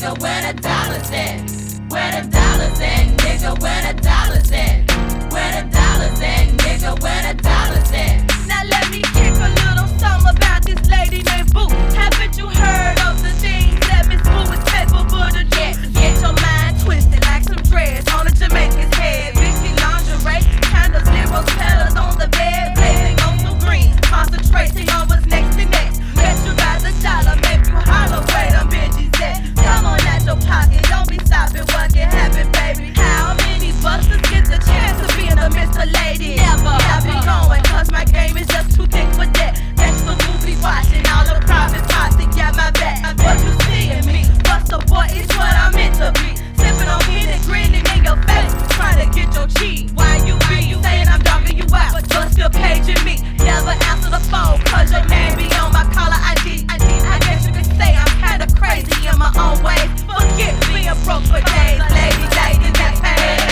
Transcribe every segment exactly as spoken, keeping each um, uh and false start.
nigga, where the dollars at? Where the dollars at, nigga, where the dollars at? Where the dollars at, nigga, where the dollars at? Now let me kick a little something about this lady named Boo. Haven't you heard of the things that Miss Boo is capable to do? Get your mind twisted like some dreads on a Jamaican's head. Vicky lingerie, candles, zeros, petals on the bed, blazing on some green, concentrating on what's next to next. Bet you by the dollar, make you holler where them bitches at. Come on out your pocket, don't be stopping what can happen, baby. How many busters get the chance of being a Mister Lady? Never. I'll be going, cause my game is just too thick for that. That's the movie watching, all the private posse got my back. What you seeing me? Buster boy is what I'm meant to be. Sipping on Henny, grinning in your face, trying to get your cheese. Why you be saying I'm dogging you out, but you're still paging me? Never answer the phone, cause your name be on my caller I D. I guess you could say I'm kinda crazy in my own ways. Forget being broke for days, lady, lady, get paid.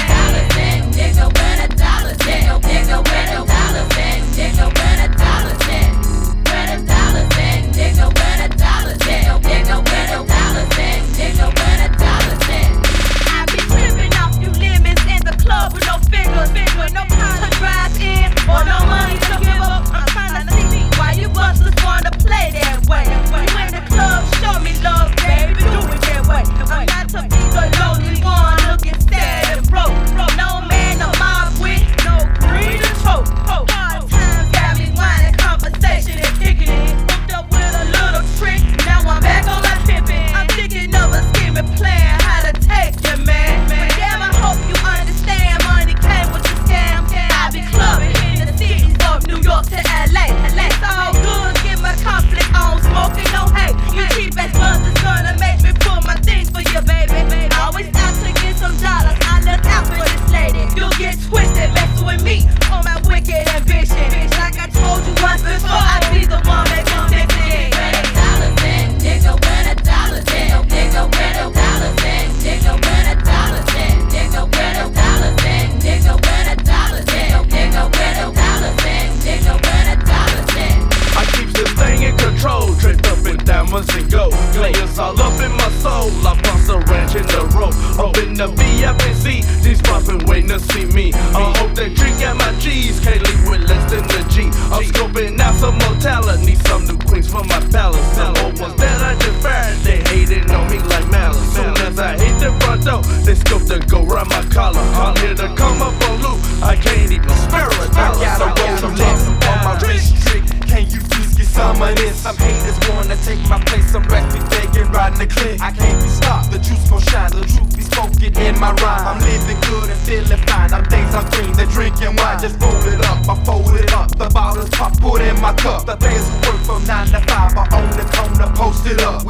Nigga, where the dollars at? Nigga, where the dollars at? Nigga, where the dollars at? Where the dollars at? Nigga, where the dollars at? Nigga, where the dollars at? Nigga, where the dollars at? I be tripping off you lemons in the club with no figures, with no time to drive in or no money to give up. I'm trying to see why you busters wanna play that way. You in the club, show me love, baby, do it that way. I'm not to be the lonely one looking sad and broke. No man to mob with, no greed to choke. Hard times got me whining, conversation and kicking it. Hooked up with a little trick, now I'm back on my pimpin'. I'm thinking of a scheming plan, how to take you, man. But damn, I hope you understand, money came with the scam. I be clubbing in the cities of New York to L A. It's all good, get my conflict on, smoking, no hate. You cheap ass buzzers gonna make me pull my things for you, baby. Always out to get some dollars, I look out for this lady. You'll get twisted messing with me on my wicked ambition. Like I told you once before, I be the one that can fix it. Where the dollars at? Nigga, where the dollars at? Nigga, where the dollars at? Nigga, where the dollars at? Nigga, where the dollars at? Nigga, where the dollars at? Nigga, where the dollars at? Nigga, where the dollars at? I keep this thing in control, draped up in diamonds and gold. Players all up in my soul. I bust a ranch in the road, up in the V I P C. These spots been waiting to see me. I hope they drink at my G's. Can't leave with less than the G. I'm scoping out some more talent. Need some new queens for my palace. Some old ones that I just fired, they hating on me like malice. Soon as I hit the front door, they scope to go round my collar. I'm here to come up on loot. I can't even spare a dollar. I got a roll of less on my wrist trick. Can you please get some of this? Some haters wanna take my place. Some rats be faking, riding the clip. I can't be stopped. The juice gon' shine. The truth be spoken in my rhyme. I'm living good and feeling fine. I'm days I'm clean. They're drinking wine. Just roll it up. I fold it up. The bottles pop, put in my cup. The days work from nine to five. I own the corner, post it up.